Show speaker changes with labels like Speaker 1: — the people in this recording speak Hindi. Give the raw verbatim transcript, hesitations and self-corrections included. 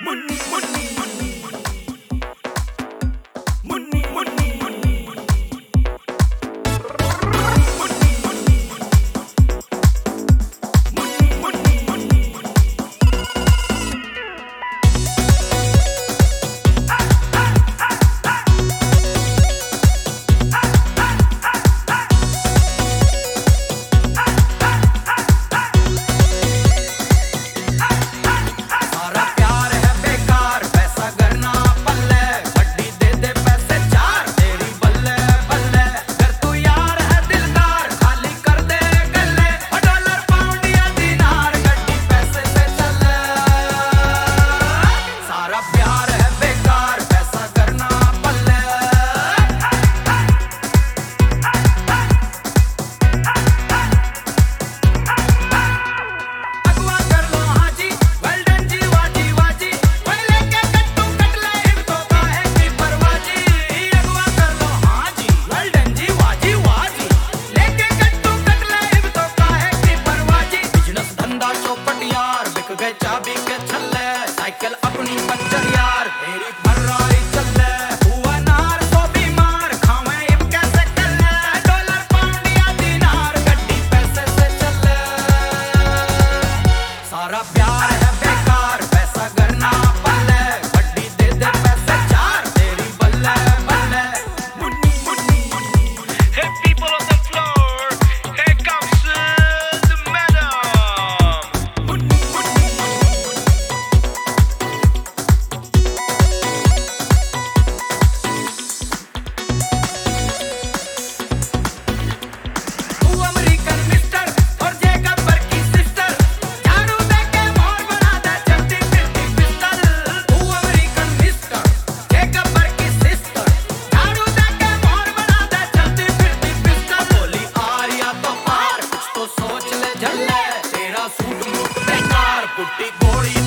Speaker 1: मुन्नी मुन्नी मुन्नी मुन्नी मुन्नी मुन्नी चाबी के छल्ले साइकिल अपनी पंचर यार मेरी फर्रारी चले हुआ नार तो बीमार खावे इब कैसे चले डॉलर पाउंड या दिनार गड्डी पैसे से चले सारा प्यार है बेकार पैसा करना पल्ले गड्डी दे दे पैसे चार तेरी बल्ले बल्ले Munni Munni Munni
Speaker 2: Hey people on the floor, here comes uh, the madam.
Speaker 1: Munni Munni
Speaker 2: सोच ले झल्ले तेरा सूट मुट बेकार पुट्टी घोड़ी